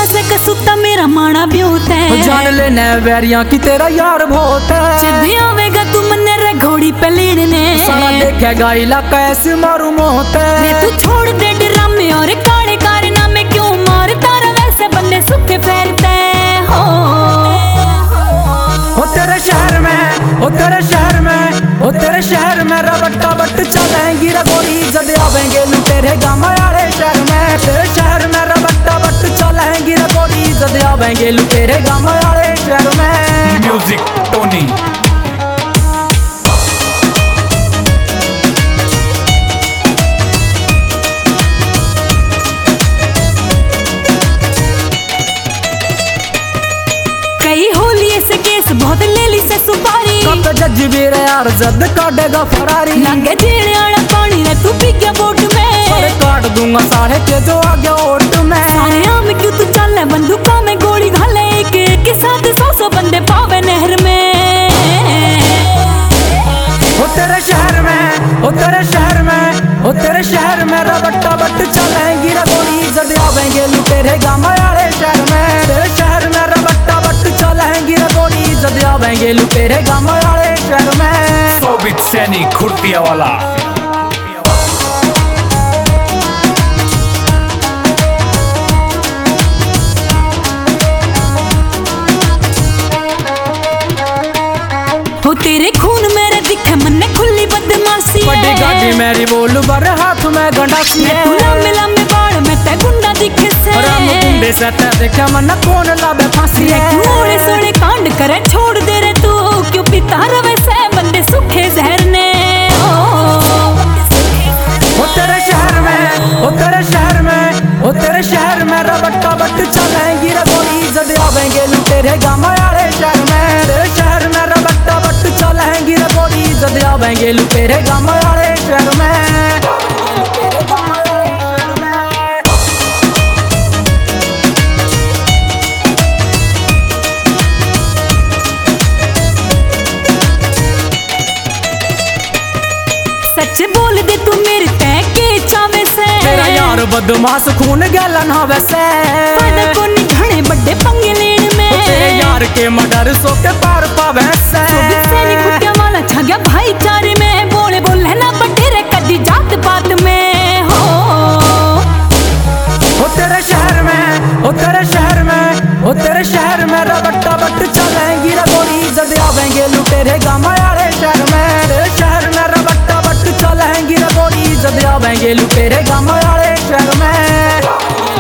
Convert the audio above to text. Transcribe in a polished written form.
से कसूता मेरा माना ब्योत है। जान लेने वैरियां की तेरा यार बहुत है। जब आवेगा तू मन्ने रे घोड़ी पे लेने सारा देखेगा इलाका ऐसे मारू मोहत है। तू छोड़ दे ड्रामे और काले कारनामे, क्यों मारता रे वैसे बंदे सूखे फेरते हो। तेरे शहर में, ओ तेरे शहर में, ओ तेरे शहर में रबट्टा बट चलेंगी रे गोरी जद आवेंगे लुटेरे गामा वाले शहर में। तेरे शहर में रबट्टा बट चलेंगी रे गोरी जद आवेंगे लुटेरे गामा वाले शहर में। Music Tony. कई होली ऐसे केस बहुत ले ली से सुपारी। कब जज भी रे यार जद काटेगा फरारी। लंगे जेड़े आड़ा पानी रे तू पी गया बोट में। पर काट दूंगा सारे के जो आ गया ओट में। सारे आम क्यों तू चल है बंदूकों में गोली घाले, एक के साथ 100 बंदे पावे नहर में। ओ तेरे शहर में, ओ तेरे शहर में, ओ तेरे शहर में रबट्टा बट चलेंगी रे गोरी जद आवेंगे लुटेरे गामा वाले शहर में। तेरे शहर में रबट्टा बट चलेंगी रे गोरी जद आवेंगे लुटेरे गामा वाले शहर में। सोबित सैनी खुर्तिया वाला। हो तेरे खून मेरे दिखे मन खुली बदमाशी। बड़ी गाड़ी मेरी बोल बर हाथ में गंडासी है। लंबे बाल में ते गुंडा दिखे से। राम कुंडे से ते देखे मन कौन लावे फांसी है। थोड़े सोड़े कांड करे छोड़ दे रे तू, क्यों पिता रवे से बंदे सूखे जहर ने। ओ तेरे शहर में, ओ तेरे शहर में, ओ तेरे शहर में रबट्टा बट चलेंगी रे गोरी जद आवेंगे लुटेरे गामा वाले शहर में। तेरे शहर में रबट्टा बट चलेंगी रे गोरी जद आवेंगे लुटेरे गामा वाले शहर में। सच बोल दे तू मेरे तय के चावे से। तेरा यार बदमाश खून गैलन हवे से। फायदा को निघणे बड़े पंगे लेने में। तेरे यार के मर्डर सो के पार पावे से। सैनी कुटिया वाला छा गया भाईचारे में। बोले बोले ना बड़े रे कदी जात पात में हो। ओ तेरे शहर में, ओ तेरे शहर में, ओ तेरे शहर में रबट्टा बट चलेंगी रे गोरी जद आवेंगे लुटेरे गामा वाले शहर में। तेरे शहर में रबट्टा बट चलेंगी रे गोरी जद आवेंगे लुटेरे गामा वाले शहर में।